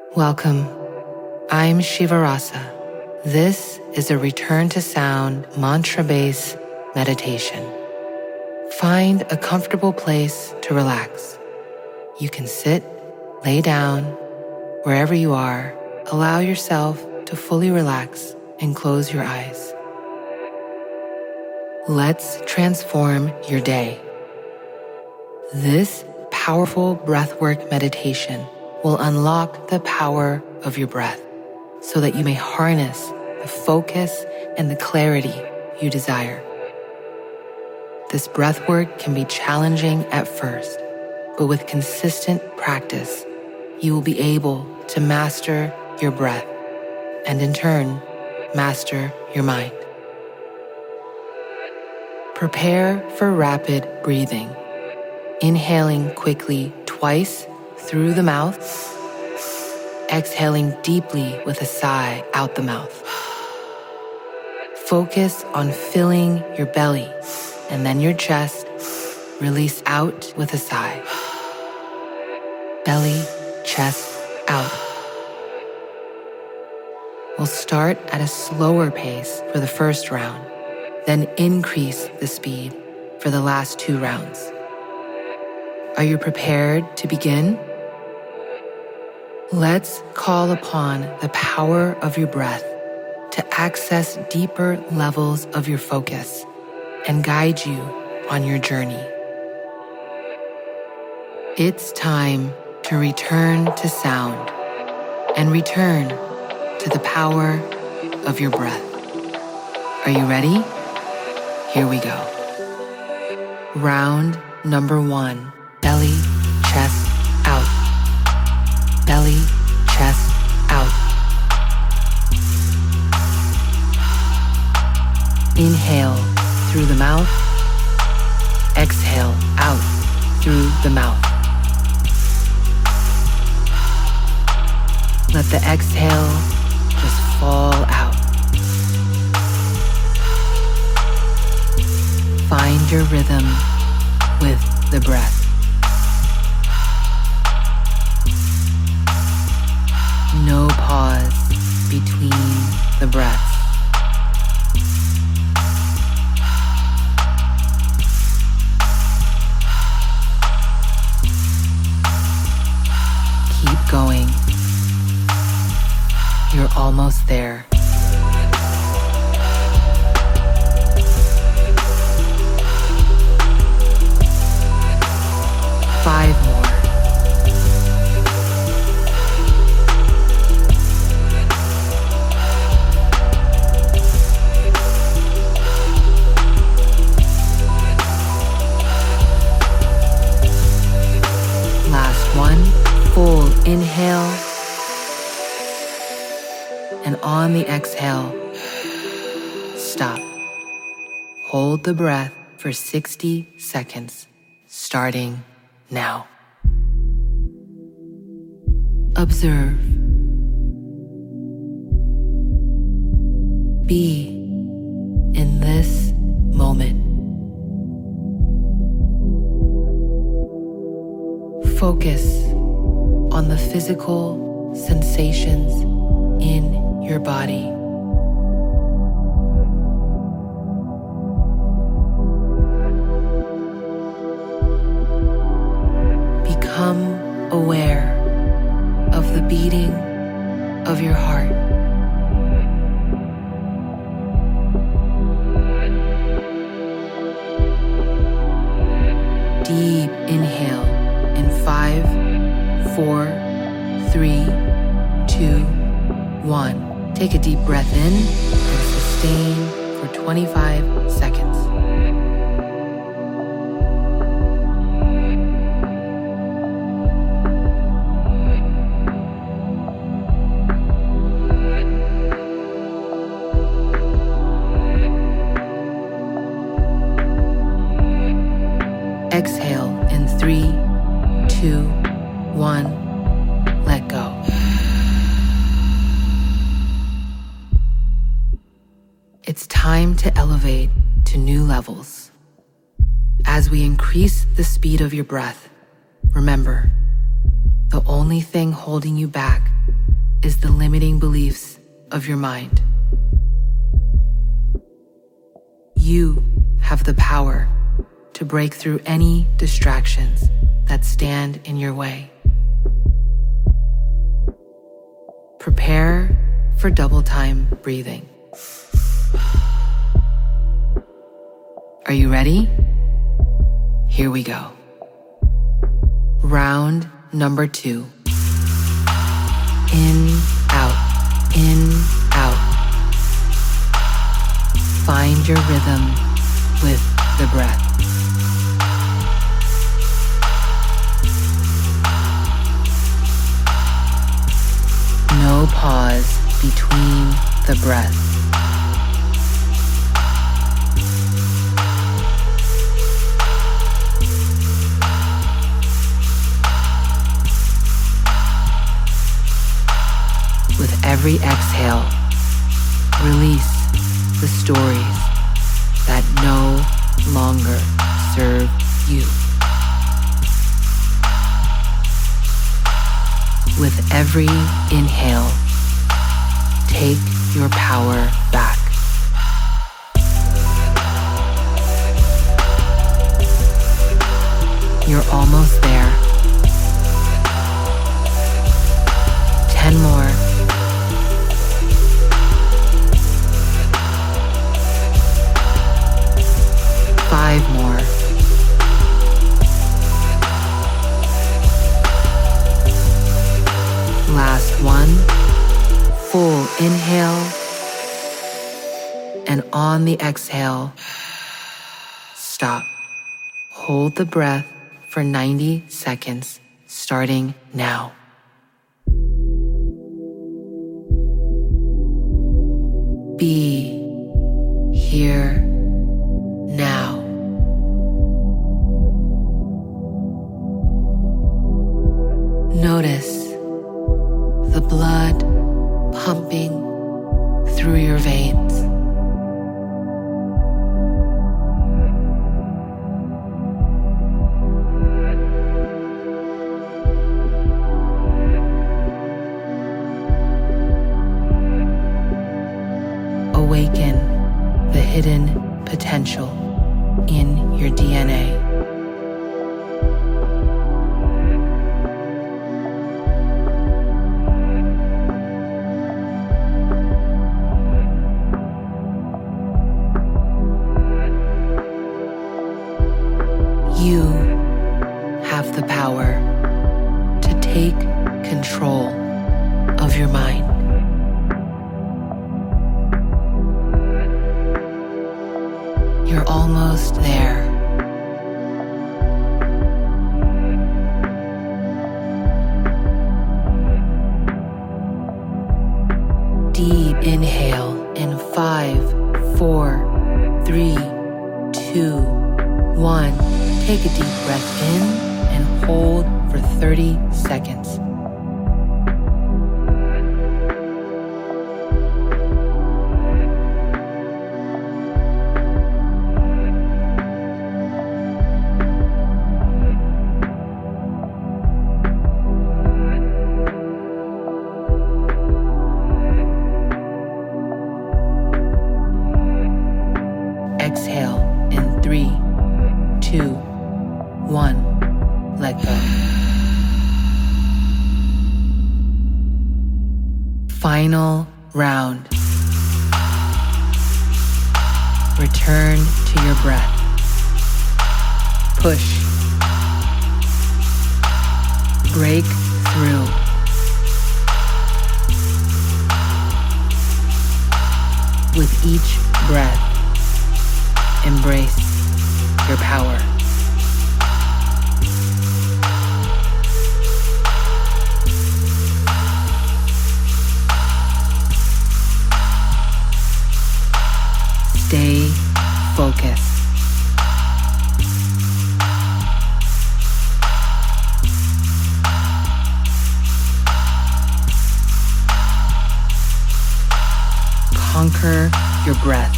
Welcome. I'm Shivarasa. This is a return to sound mantra-based meditation. Find a comfortable place to relax. You can sit, lay down, wherever you are. Allow yourself to fully relax and close your eyes. Let's transform your day. This powerful breathwork meditation will unlock the power of your breath so that you may harness the focus and the clarity you desire. This breathwork can be challenging at first, but with consistent practice, you will be able to master your breath and in turn, master your mind. Prepare for rapid breathing, inhaling quickly twice through the mouth, exhaling deeply with a sigh out the mouth. Focus on filling your belly and then your chest. Release out with a sigh. Belly, chest, out. We'll start at a slower pace for the first round, then increase the speed for the last 2 rounds. Are you prepared to begin? Let's call upon the power of your breath to access deeper levels of your focus and guide you on your journey. It's time to return to sound and return to the power of your breath. Are you ready? Here we go. Round number 1, belly, chest, out. Belly, chest, out. Inhale through the mouth. Exhale out through the mouth. Let the exhale just fall out. Find your rhythm with the breath. No pause between the breaths. Keep going. You're almost there. Five more. Last one. Full inhale. And on the exhale, stop. Hold the breath for 60 seconds, starting now. Observe. Be in this moment. Focus on the physical sensations in your body. Become aware of the beating of your heart. Deep inhale in 5, 4, 3, 2, 1. Take a deep breath in and sustain for 25 seconds. Exhale in 3, 2, 1. Let go. It's time to elevate to new levels. As we increase the speed of your breath, remember, The only thing holding you back is the limiting beliefs of your mind. You have the power to break through any distractions that stand in your way. Prepare for double time breathing. Are you ready? Here we go. Round number 2. In, out, in, out. Find your rhythm with the breath. No pause between the breaths. With every exhale, release the stories that no longer serve you. With every inhale, take your power back. You're almost there. 10 more. 5 more. Last one. Full inhale. And on the exhale, stop. Hold the breath for 90 seconds, starting now. Be here now. Notice the blood pumping through your veins. Awaken the hidden potential in your DNA. You have the power to take control of your mind. You're almost there. Deep inhale in 5, 4, 3, 2, 1. Take a deep breath in and hold for 30 seconds. Exhale in 3, 2, 1. Let go. Final round. Return to your breath. Push. Break through. With each breath, embrace your power. Stay focused. Conquer your breath.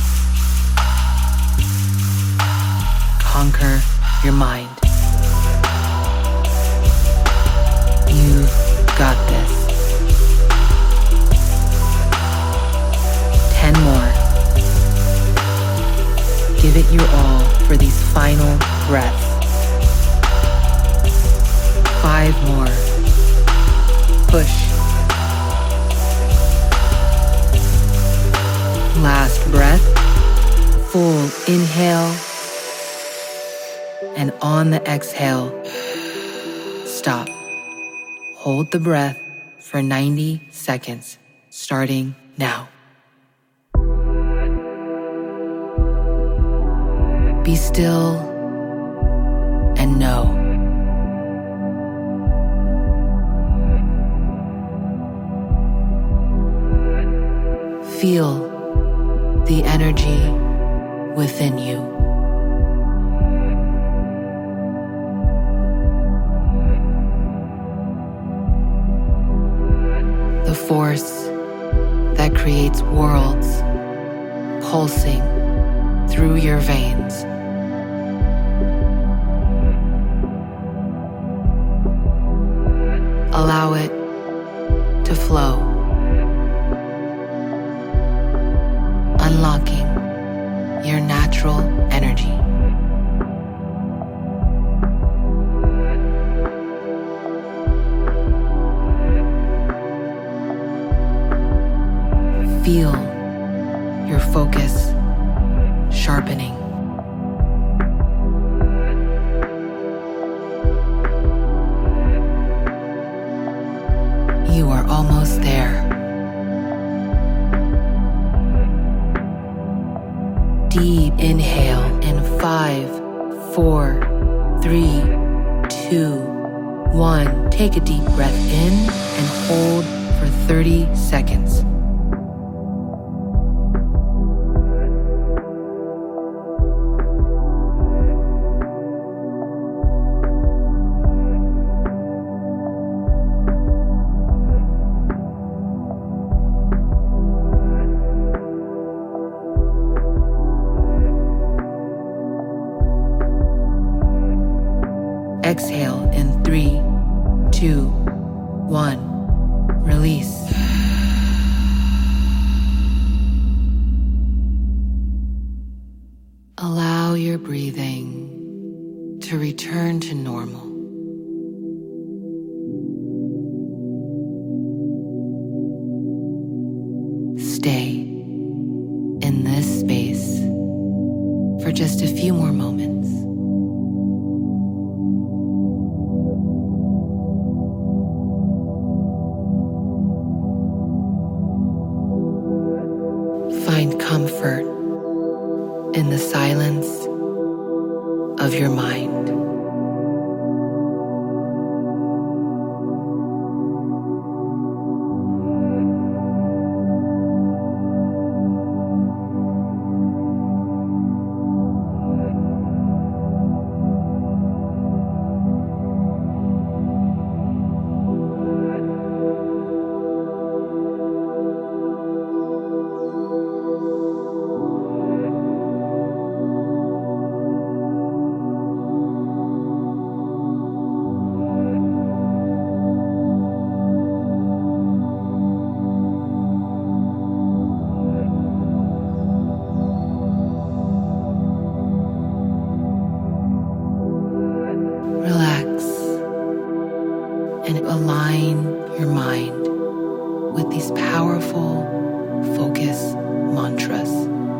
Conquer your mind. You've got this. 10 more. Give it your all for these final breaths. 5 more. Push. Last breath. Full inhale. And on the exhale, stop. Hold the breath for 90 seconds, starting now. Be still and know. Feel the energy within you. The force that creates worlds pulsing through your veins. Allow it to flow, unlocking your natural energy. Feel your focus sharpening. You are almost there. Deep inhale in 5, 4, 3, 2, 1. Take a deep breath in and hold for 30 seconds. Exhale in 3, 2, 1. Release. Allow your breathing to return to normal. Stay in this space for just a few more moments. Find comfort in the silence of your mind. And align your mind with these powerful focus mantras.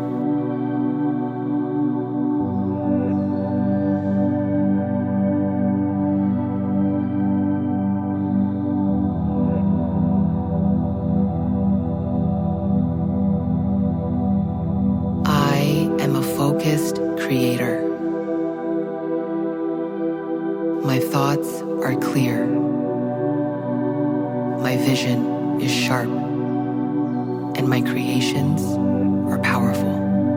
I am a focused creator. My thoughts are clear. My vision is sharp, and my creations are powerful.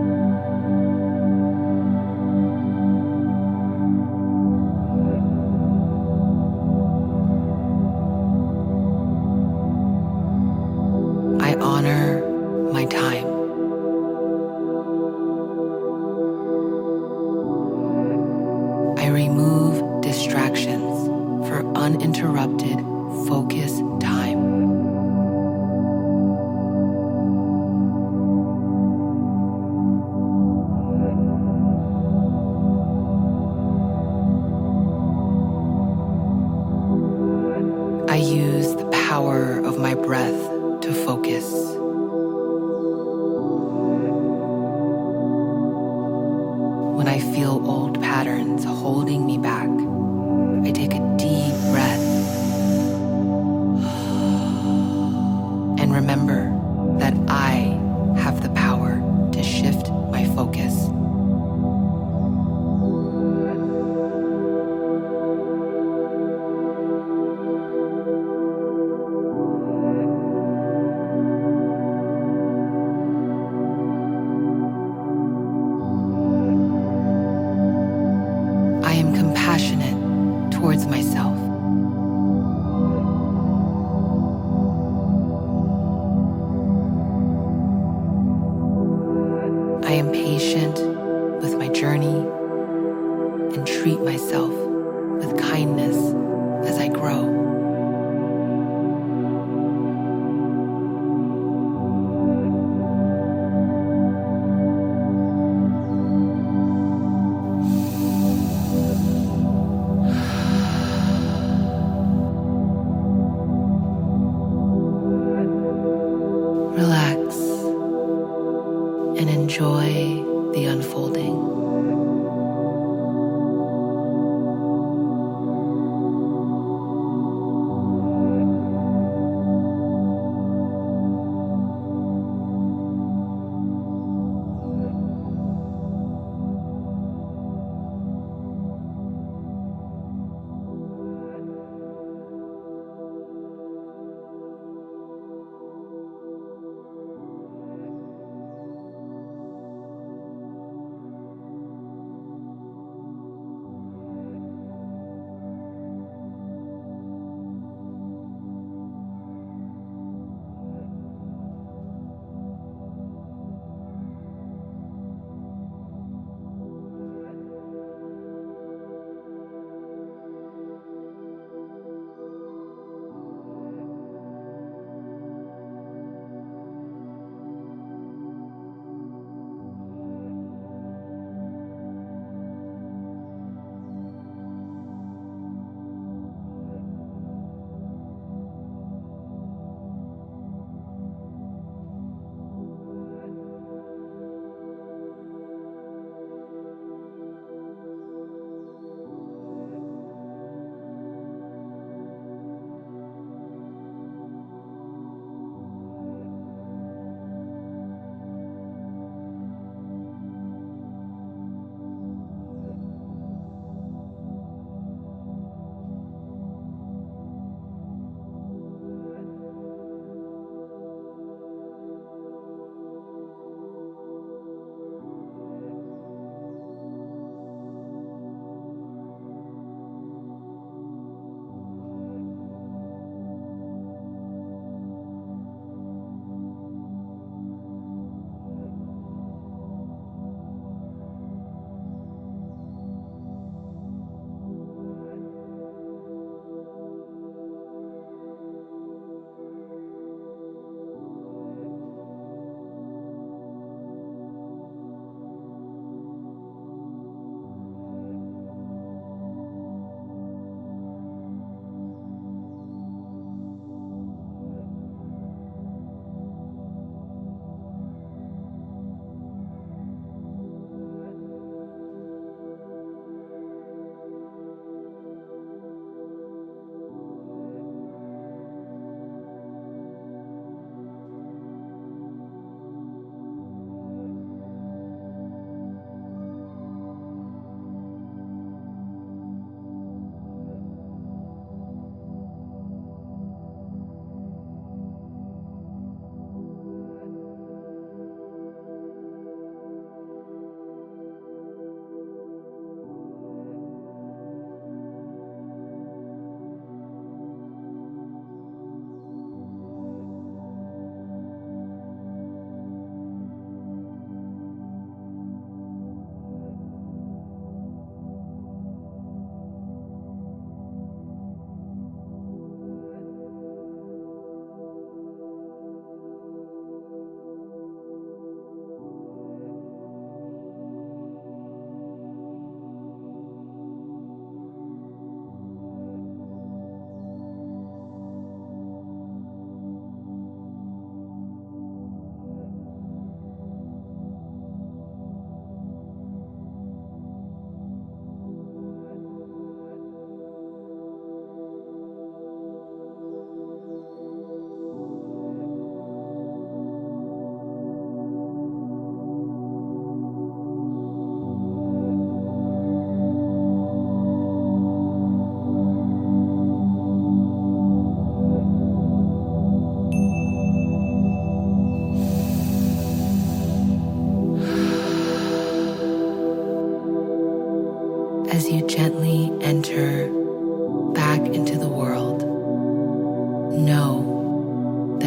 I honor my time. I remove distractions for uninterrupted power of my breath to focus. When I feel old patterns holding me back, I take a deep breath and remember that I have the power to shift my focus. I am compassionate towards myself. I am patient with my journey and treat myself with kindness as I grow. Relax and enjoy the unfolding.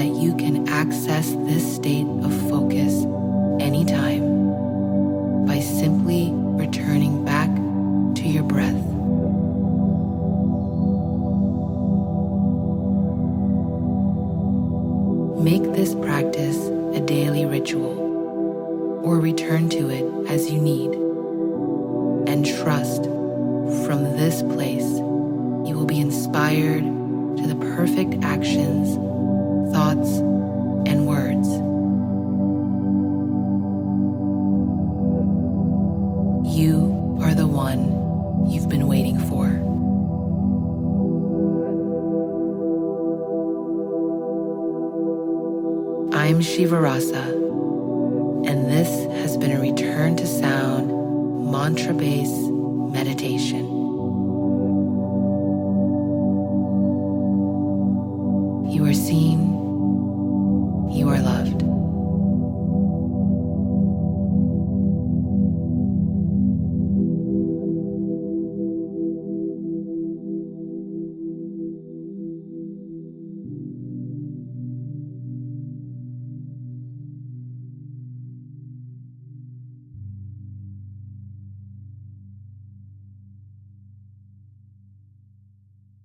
that you can access this state of focus anytime by simply returning back to your breath. Make this practice a daily ritual, or return to it as you need, and trust from this place you will be inspired to the perfect actions, thoughts, and words. You are the one you've been waiting for. I'm Shiva Rasa, and this has been a Return to Sound mantra-based meditation.